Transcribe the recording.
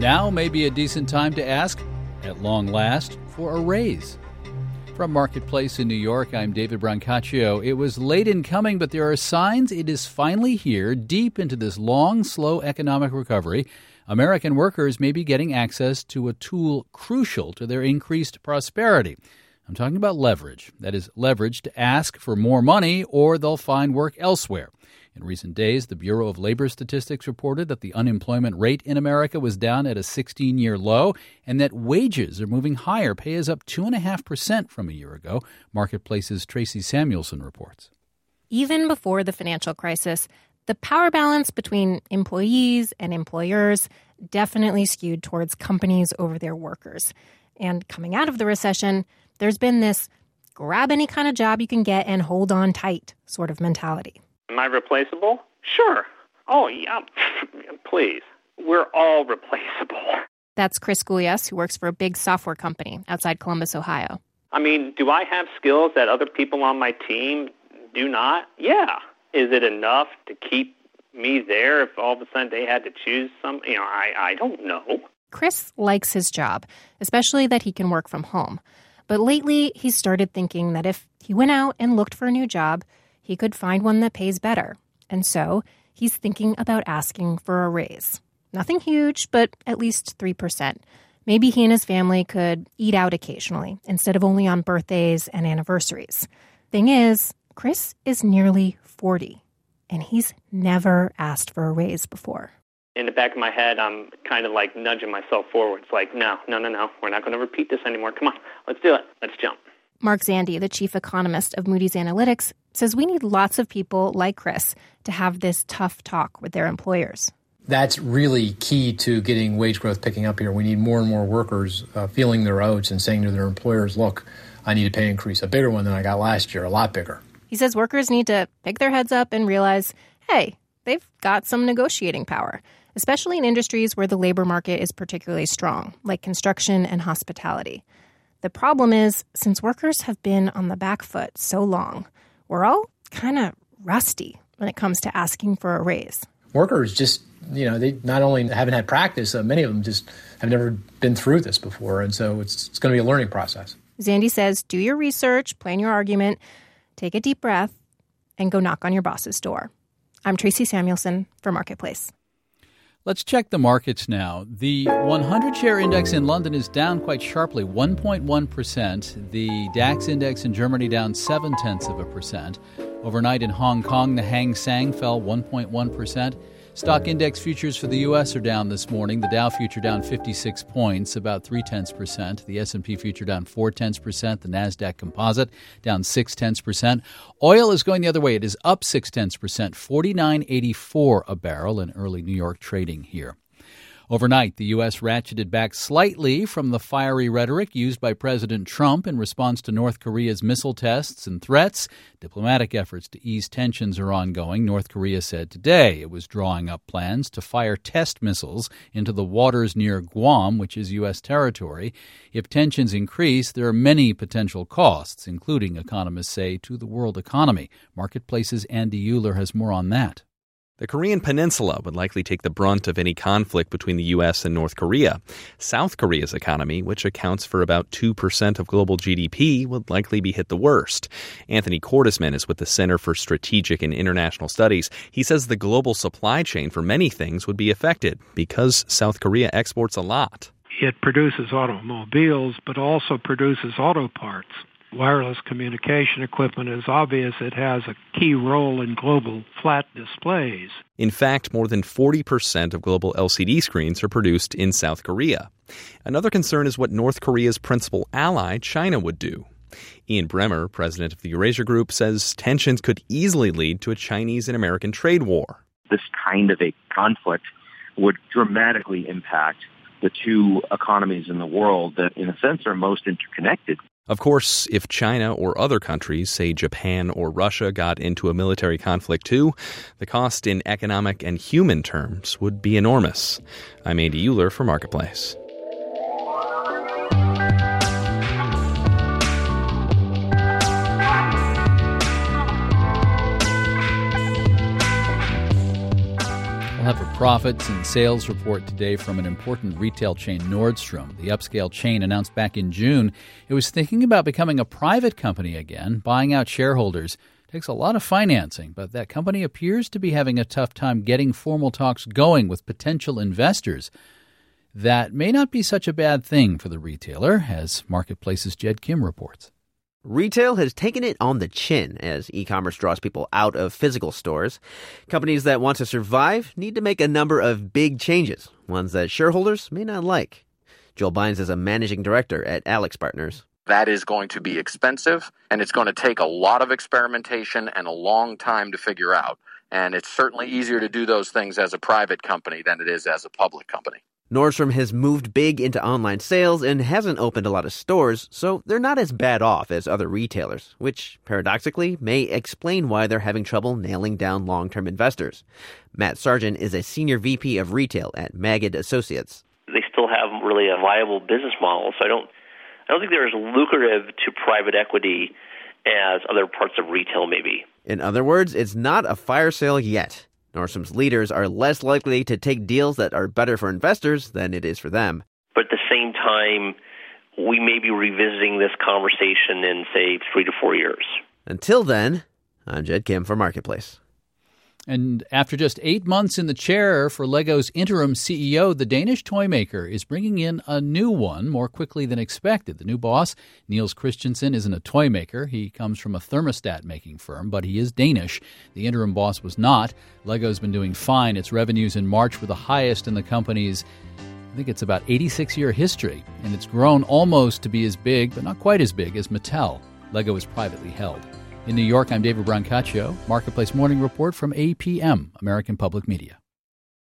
Now may be a decent time to ask, at long last, for a raise. From Marketplace in New York, I'm David Brancaccio. It was late in coming, but there are signs it is finally here. Deep into this long, slow economic recovery, American workers may be getting access to a tool crucial to their increased prosperity. I'm talking about leverage. That is, leverage to ask for more money or they'll find work elsewhere. In recent days, the Bureau of Labor Statistics reported that the unemployment rate in America was down at a 16-year low and that wages are moving higher. Pay is up 2.5% from a year ago. Marketplace's Tracy Samuelson reports. Even before the financial crisis, the power balance between employees and employers definitely skewed towards companies over their workers. And coming out of the recession, there's been this grab any kind of job you can get and hold on tight sort of mentality. Am I replaceable? Sure. Oh, yeah, please. We're all replaceable. That's Chris Gulyas, who works for a big software company outside Columbus, Ohio. I mean, do I have skills that other people on my team do not? Yeah. Is it enough to keep me there if all of a sudden they had to choose something? You know, I don't know. Chris likes his job, especially that he can work from home. But lately, he's started thinking that if he went out and looked for a new job, he could find one that pays better. And so he's thinking about asking for a raise. Nothing huge, but at least 3%. Maybe he and his family could eat out occasionally instead of only on birthdays and anniversaries. Thing is, Chris is nearly 40, and he's never asked for a raise before. In the back of my head, I'm kind of like nudging myself forward. It's like, no. We're not going to repeat this anymore. Come on, let's do it. Let's jump. Mark Zandi, the chief economist of Moody's Analytics, says we need lots of people like Chris to have this tough talk with their employers. That's really key to getting wage growth picking up here. We need more and more workers feeling their oats and saying to their employers, look, I need a pay increase, a bigger one than I got last year, a lot bigger. He says workers need to pick their heads up and realize, hey, they've got some negotiating power, especially in industries where the labor market is particularly strong, like construction and hospitality. The problem is, since workers have been on the back foot so long, we're all kind of rusty when it comes to asking for a raise. Workers just, they not only haven't had practice, many of them just have never been through this before. And so it's going to be a learning process. Zandi says, do your research, plan your argument, take a deep breath, and go knock on your boss's door. I'm Tracy Samuelson for Marketplace. Let's check the markets now. The 100-share index in London is down quite sharply, 1.1%. The DAX index in Germany down 0.7%. Overnight in Hong Kong, the Hang Seng fell 1.1%. Stock index futures for the U.S. are down this morning. The Dow future down 56 points, about 0.3%. The S&P future down 0.4%. The Nasdaq Composite down 0.6%. Oil is going the other way. It is up 0.6%, $49.84 a barrel in early New York trading here. Overnight, the U.S. ratcheted back slightly from the fiery rhetoric used by President Trump in response to North Korea's missile tests and threats. Diplomatic efforts to ease tensions are ongoing. North Korea said today it was drawing up plans to fire test missiles into the waters near Guam, which is U.S. territory. If tensions increase, there are many potential costs, including, economists say, to the world economy. Marketplace's Andy Euler has more on that. The Korean peninsula would likely take the brunt of any conflict between the U.S. and North Korea. South Korea's economy, which accounts for about 2% of global GDP, would likely be hit the worst. Anthony Cordesman is with the Center for Strategic and International Studies. He says the global supply chain for many things would be affected because South Korea exports a lot. It produces automobiles, but also produces auto parts. Wireless communication equipment is obvious. It has a key role in global flat displays. In fact, more than 40% of global LCD screens are produced in South Korea. Another concern is what North Korea's principal ally, China, would do. Ian Bremmer, president of the Eurasia Group, says tensions could easily lead to a Chinese and American trade war. This kind of a conflict would dramatically impact the two economies in the world that, in a sense, are most interconnected. Of course, if China or other countries, say Japan or Russia, got into a military conflict too, the cost in economic and human terms would be enormous. I'm Andy Euler for Marketplace. We'll have a profits and sales report today from an important retail chain, Nordstrom. The upscale chain announced back in June it was thinking about becoming a private company again, buying out shareholders. It takes a lot of financing, but that company appears to be having a tough time getting formal talks going with potential investors. That may not be such a bad thing for the retailer, as Marketplace's Jed Kim reports. Retail has taken it on the chin as e-commerce draws people out of physical stores. Companies that want to survive need to make a number of big changes, ones that shareholders may not like. Joel Bynes is a managing director at Alex Partners. That is going to be expensive, and it's going to take a lot of experimentation and a long time to figure out. And it's certainly easier to do those things as a private company than it is as a public company. Nordstrom has moved big into online sales and hasn't opened a lot of stores, so they're not as bad off as other retailers, which, paradoxically, may explain why they're having trouble nailing down long-term investors. Matt Sargent is a senior VP of retail at Magid Associates. They still have really a viable business model, so I don't think they're as lucrative to private equity as other parts of retail may be. In other words, it's not a fire sale yet. Nordstrom's leaders are less likely to take deals that are better for investors than it is for them. But at the same time, we may be revisiting this conversation in, say, 3 to 4 years. Until then, I'm Jed Kim for Marketplace. And after just 8 months in the chair for Lego's interim CEO, the Danish toy maker is bringing in a new one more quickly than expected. The new boss, Niels Christensen, isn't a toy maker. He comes from a thermostat-making firm, but he is Danish. The interim boss was not. Lego's been doing fine. Its revenues in March were the highest in the company's, I think it's about 86-year history, and it's grown almost to be as big, but not quite as big, as Mattel. Lego is privately held. In New York, I'm David Brancaccio. Marketplace Morning Report from APM, American Public Media.